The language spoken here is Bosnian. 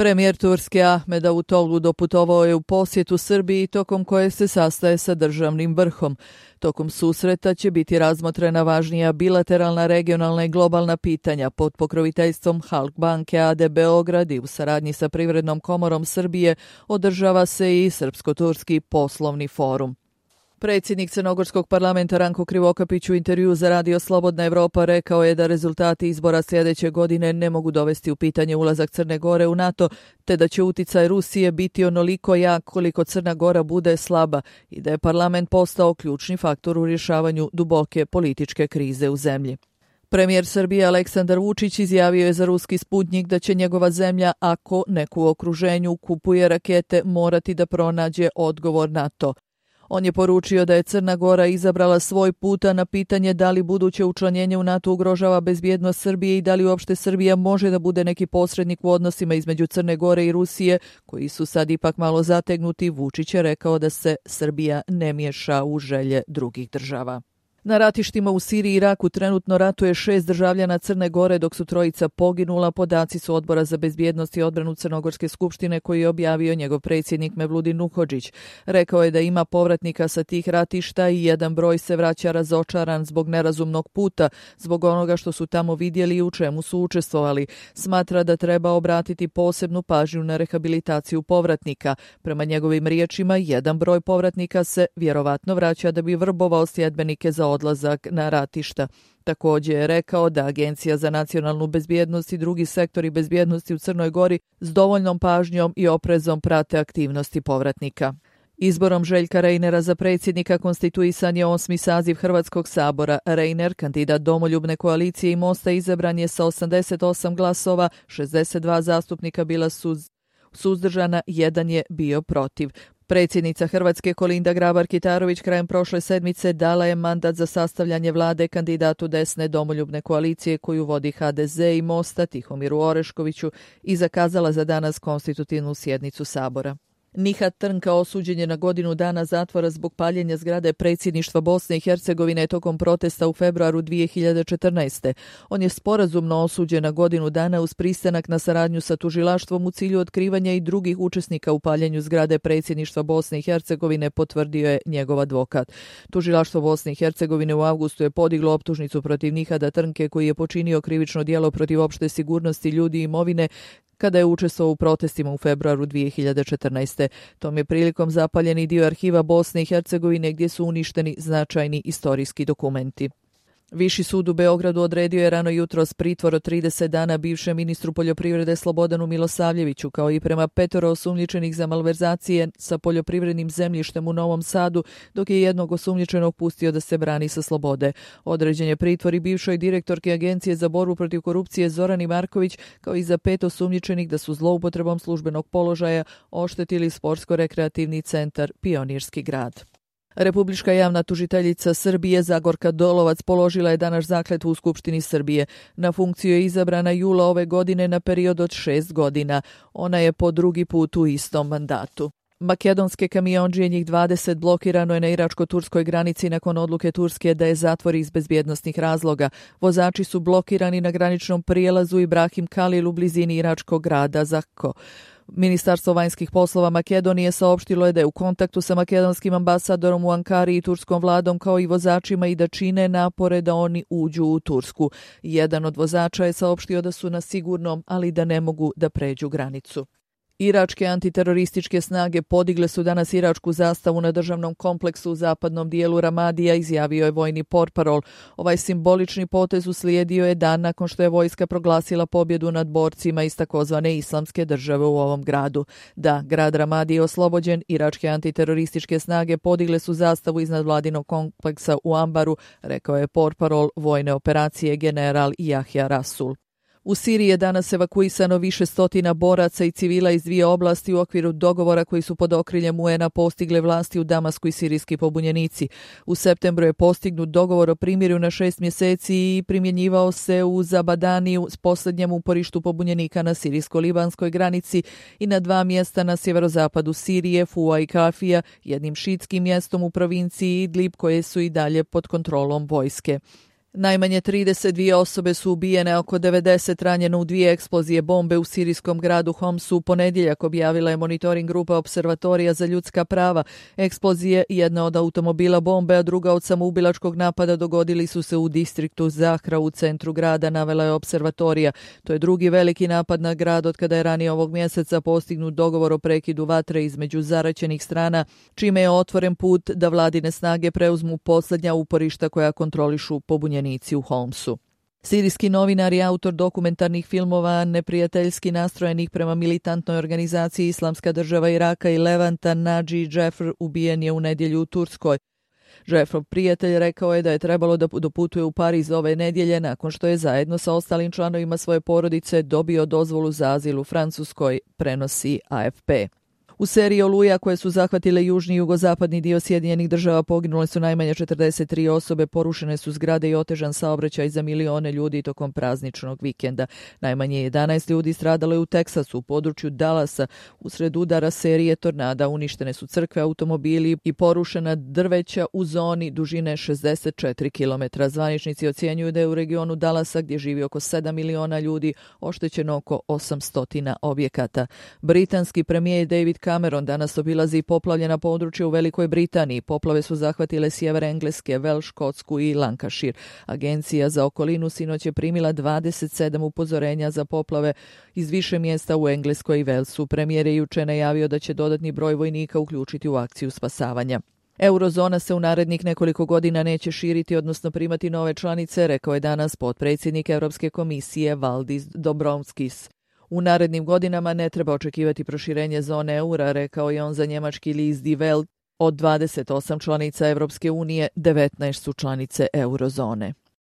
Premijer Turske Ahmed Davutoglu doputovao je u posjetu Srbiji tokom koje se sastaje sa državnim vrhom. Tokom susreta će biti razmotrena važnija bilateralna, regionalna i globalna pitanja pod pokroviteljstvom Halk banke AD Beograd i u saradnji sa Privrednom komorom Srbije održava se i Srpsko-turski poslovni forum. Predsjednik Crnogorskog parlamenta Ranko Krivokapić u intervjuu za Radio Slobodna Evropa rekao je da rezultati izbora sljedeće godine ne mogu dovesti u pitanje ulazak Crne Gore u NATO, te da će uticaj Rusije biti onoliko jak koliko Crna Gora bude slaba i da je parlament postao ključni faktor u rješavanju duboke političke krize u zemlji. Premijer Srbije Aleksandar Vučić izjavio je za ruski Sputnjik da će njegova zemlja, ako neko u okruženju kupuje rakete, morati da pronađe odgovor na to. On je poručio da je Crna Gora izabrala svoj put, a na pitanje da li buduće učlanjenje u NATO ugrožava bezbjednost Srbije i da li uopšte Srbija može da bude neki posrednik u odnosima između Crne Gore i Rusije, koji su sad ipak malo zategnuti, Vučić je rekao da se Srbija ne miješa u želje drugih država. Na ratištima u Siriji i Iraku trenutno ratuje 6 državljana Crne Gore, dok su 3 poginula. Podaci su Odbora za bezbjednost i odbranu Crnogorske skupštine koji je objavio njegov predsjednik Mevludin Nuhodžić. Rekao je da ima povratnika sa tih ratišta i jedan broj se vraća razočaran zbog nerazumnog puta, zbog onoga što su tamo vidjeli i u čemu su učestvovali. Smatra da treba obratiti posebnu pažnju na rehabilitaciju povratnika. Prema njegovim riječima, jedan broj povratnika se vjerovatno vraća da bi vrbovao sljedbenike za odlazak na ratišta. Također je rekao da Agencija za nacionalnu bezbjednost i drugi sektori bezbjednosti u Crnoj Gori s dovoljnom pažnjom i oprezom prate aktivnosti povratnika. Izborom Željka Reinera za predsjednika konstituisan je 8. saziv Hrvatskog sabora. Reiner, kandidat Domoljubne koalicije i Mosta, izabran je sa 88 glasova, 62 zastupnika bila su suzdržana, jedan je bio protiv. Predsjednica Hrvatske Kolinda Grabar-Kitarović krajem prošle sedmice dala je mandat za sastavljanje vlade kandidatu desne Domoljubne koalicije koju vodi HDZ i Mosta Tihomiru Oreškoviću i zakazala za danas konstitutivnu sjednicu Sabora. Nihat Trnka osuđen je na godinu dana zatvora zbog paljenja zgrade predsjedništva Bosne i Hercegovine tokom protesta u februaru 2014. On je sporazumno osuđen na godinu dana uz pristanak na saradnju sa tužilaštvom u cilju otkrivanja i drugih učesnika u paljenju zgrade predsjedništva Bosne i Hercegovine, potvrdio je njegov advokat. Tužilaštvo Bosne i Hercegovine u avgustu je podiglo optužnicu protiv Nihada Trnke koji je počinio krivično djelo protiv opšte sigurnosti ljudi i imovine kada je učestvovao u protestima u februaru 2014. Tom je prilikom zapaljeni dio arhiva Bosne i Hercegovine gdje su uništeni značajni istorijski dokumenti. Viši sud u Beogradu odredio je rano jutros pritvor od 30 dana bivšem ministru poljoprivrede Slobodanu Milosavljeviću, kao i prema 5 osumnjičenih za malverzacije sa poljoprivrednim zemljištem u Novom Sadu, dok je jednog osumnjičenog pustio da se brani sa slobode. Određen je pritvor i bivšoj direktorki Agencije za borbu protiv korupcije Zorani Marković, kao i za 5 osumnjičenih da su zloupotrebom službenog položaja oštetili sportsko-rekreativni centar Pionirski grad. Republička javna tužiteljica Srbije Zagorka Dolovac položila je danas zakletvu u Skupštini Srbije. Na funkciju je izabrana jula ove godine na period od 6 godina. Ona je po drugi put u istom mandatu. Makedonske kamiondžije, njih 20, blokirano je na iračko-turskoj granici nakon odluke Turske da je zatvori iz bezbjednosnih razloga. Vozači su blokirani na graničnom prijelazu Ibrahim Kalil u blizini iračkog grada Zakko. Ministarstvo vanjskih poslova Makedonije saopštilo je da je u kontaktu sa makedonskim ambasadorom u Ankari i turskom vladom kao i vozačima i da čine napore da oni uđu u Tursku. Jedan od vozača je saopštio da su na sigurnom, ali da ne mogu da pređu granicu. Iračke antiterorističke snage podigle su danas iračku zastavu na državnom kompleksu u zapadnom dijelu Ramadija, izjavio je vojni portparol. Ovaj simbolični potez uslijedio je dan nakon što je vojska proglasila pobjedu nad borcima iz takozvane islamske države u ovom gradu. Da, grad Ramadi je oslobođen, iračke antiterorističke snage podigle su zastavu iznad vladinog kompleksa u Ambaru, rekao je portparol vojne operacije general Jahja Rasul. U Siriji je danas evakuisano više stotina boraca i civila iz 2 oblasti u okviru dogovora koji su pod okriljem UN-a postigle vlasti u Damasku i sirijski pobunjenici. U septembru je postignut dogovor o primirju na 6 mjeseci i primjenjivao se u Zabadaniju s posljednjem uporištu pobunjenika na sirijsko-libanskoj granici i na 2 mjesta na sjeverozapadu Sirije, Fua i Kafija, jednim šiitskim mjestom u provinciji Idlib koje su i dalje pod kontrolom vojske. Najmanje 32 osobe su ubijene, oko 90 ranjeno u 2 eksplozije bombe u sirijskom gradu Homsu u ponedjeljak, objavila je monitoring grupa Observatorija za ljudska prava. Eksplozije, jedna od automobila bombe, a druga od samoubilačkog napada dogodili su se u distriktu Zahra u centru grada, navela je Observatorija. To je drugi veliki napad na grad od kada je ranije ovog mjeseca postignut dogovor o prekidu vatre između zaraćenih strana, čime je otvoren put da vladine snage preuzmu posljednja uporišta koja kontrolišu pobunjenici u Homsu. Sirijski novinar i autor dokumentarnih filmova neprijateljski nastrojenih prema militantnoj organizaciji Islamska država Iraka i Levanta Nađi Džefr ubijen je u nedjelju u Turskoj. Džefrov prijatelj rekao je da je trebalo da doputuje u Pariz ove nedjelje nakon što je zajedno sa ostalim članovima svoje porodice dobio dozvolu za azil u Francuskoj, prenosi AFP. U seriji oluja koje su zahvatile južni i jugozapadni dio Sjedinjenih država poginule su najmanje 43 osobe, porušene su zgrade i otežan saobraćaj za milione ljudi tokom prazničnog vikenda. Najmanje 11 ljudi stradalo je u Teksasu, u području Dallasa. Usred udara serije tornada uništene su crkve, automobili i porušena drveća u zoni dužine 64 km. Zvaničnici ocjenjuju da je u regionu Dallasa, gdje živi oko 7 miliona ljudi, oštećeno oko 800 objekata. Britanski premijer David Cameron danas obilazi poplavljena područja u Velikoj Britaniji. Poplave su zahvatile sjever Engleske, Welsh, Škotsku i Lancashire. Agencija za okolinu sinoć je primila 27 upozorenja za poplave iz više mjesta u Engleskoj i Walesu. Premijer je jučer najavio da će dodatni broj vojnika uključiti u akciju spasavanja. Eurozona se u narednih nekoliko godina neće širiti, odnosno primati nove članice, rekao je danas potpredsjednik Europske komisije Valdis Dombrovskis. U narednim godinama ne treba očekivati proširenje zone eura, rekao je on za njemački list Die Welt. Od 28 članica Europske unije, 19 su članice eurozone.